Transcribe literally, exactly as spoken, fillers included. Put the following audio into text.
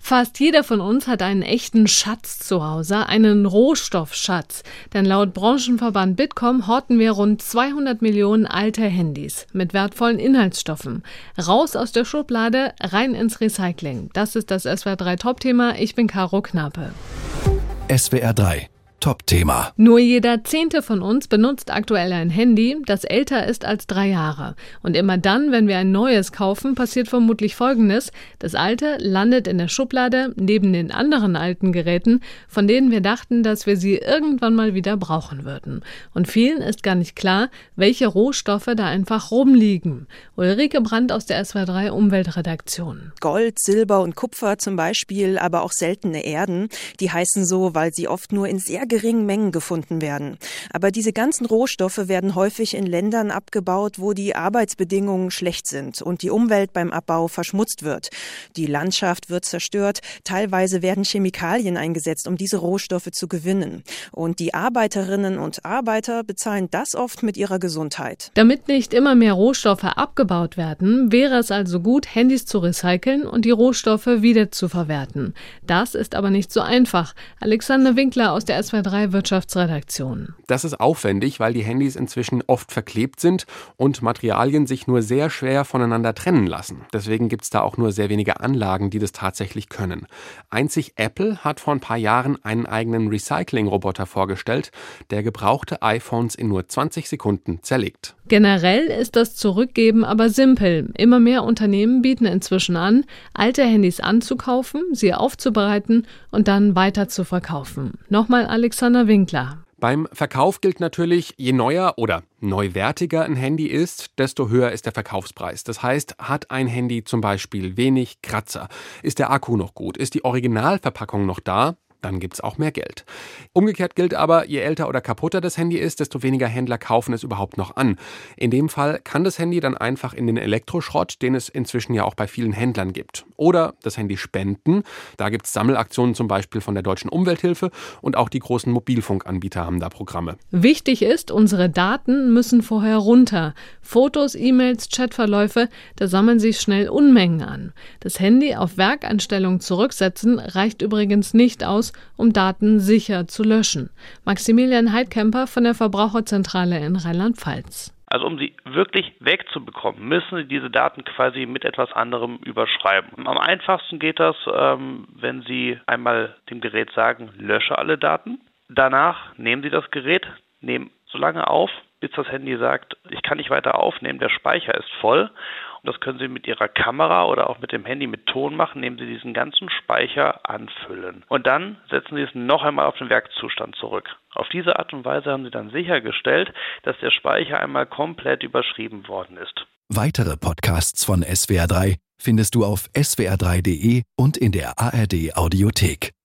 Fast jeder von uns hat einen echten Schatz zu Hause, einen Rohstoffschatz. Denn laut Branchenverband Bitkom horten wir rund zweihundert Millionen alte Handys mit wertvollen Inhaltsstoffen. Raus aus der Schublade, rein ins Recycling. Das ist das S W R drei Top-Thema. Ich bin Caro Knape. S W R drei Top-Thema. Nur jeder Zehnte von uns benutzt aktuell ein Handy, das älter ist als drei Jahre. Und immer dann, wenn wir ein neues kaufen, passiert vermutlich Folgendes. Das alte landet in der Schublade neben den anderen alten Geräten, von denen wir dachten, dass wir sie irgendwann mal wieder brauchen würden. Und vielen ist gar nicht klar, welche Rohstoffe da einfach rumliegen. Ulrike Brandt aus der S W R drei Umweltredaktion. Gold, Silber und Kupfer zum Beispiel, aber auch seltene Erden. Die heißen so, weil sie oft nur in sehr geringen Mengen gefunden werden. Aber diese ganzen Rohstoffe werden häufig in Ländern abgebaut, wo die Arbeitsbedingungen schlecht sind und die Umwelt beim Abbau verschmutzt wird. Die Landschaft wird zerstört. Teilweise werden Chemikalien eingesetzt, um diese Rohstoffe zu gewinnen. Und die Arbeiterinnen und Arbeiter bezahlen das oft mit ihrer Gesundheit. Damit nicht immer mehr Rohstoffe abgebaut werden, wäre es also gut, Handys zu recyceln und die Rohstoffe wieder zu verwerten. Das ist aber nicht so einfach. Alexander Winkler aus der S W R drei Wirtschaftsredaktion. Das ist aufwendig, weil die Handys inzwischen oft verklebt sind und Materialien sich nur sehr schwer voneinander trennen lassen. Deswegen gibt es da auch nur sehr wenige Anlagen, die das tatsächlich können. Einzig Apple hat vor ein paar Jahren einen eigenen Recycling-Roboter vorgestellt, der gebrauchte iPhones in nur zwanzig Sekunden zerlegt. Generell ist das Zurückgeben aber simpel. Immer mehr Unternehmen bieten inzwischen an, alte Handys anzukaufen, sie aufzubereiten und dann weiter zu verkaufen. Nochmal Alexander Winkler. Beim Verkauf gilt natürlich, je neuer oder neuwertiger ein Handy ist, desto höher ist der Verkaufspreis. Das heißt, hat ein Handy zum Beispiel wenig Kratzer, ist der Akku noch gut, ist die Originalverpackung noch da, dann gibt's auch mehr Geld. Umgekehrt gilt aber, je älter oder kaputter das Handy ist, desto weniger Händler kaufen es überhaupt noch an. In dem Fall kann das Handy dann einfach in den Elektroschrott, den es inzwischen ja auch bei vielen Händlern gibt. Oder das Handy spenden. Da gibt's Sammelaktionen zum Beispiel von der Deutschen Umwelthilfe und auch die großen Mobilfunkanbieter haben da Programme. Wichtig ist, unsere Daten müssen vorher runter. Fotos, E-Mails, Chatverläufe, da sammeln sich schnell Unmengen an. Das Handy auf Werkeinstellungen zurücksetzen reicht übrigens nicht aus, um Daten sicher zu löschen. Maximilian Heidkemper von der Verbraucherzentrale in Rheinland-Pfalz. Also um sie wirklich wegzubekommen, müssen Sie diese Daten quasi mit etwas anderem überschreiben. Am einfachsten geht das, ähm, wenn Sie einmal dem Gerät sagen, lösche alle Daten. Danach nehmen Sie das Gerät, nehmen so lange auf, bis das Handy sagt, ich kann nicht weiter aufnehmen, der Speicher ist voll. Und das können Sie mit Ihrer Kamera oder auch mit dem Handy mit Ton machen, indem Sie diesen ganzen Speicher anfüllen. Und dann setzen Sie es noch einmal auf den Werkzustand zurück. Auf diese Art und Weise haben Sie dann sichergestellt, dass der Speicher einmal komplett überschrieben worden ist. Weitere Podcasts von S W R drei findest du auf s w r drei punkt de und in der A R D Audiothek.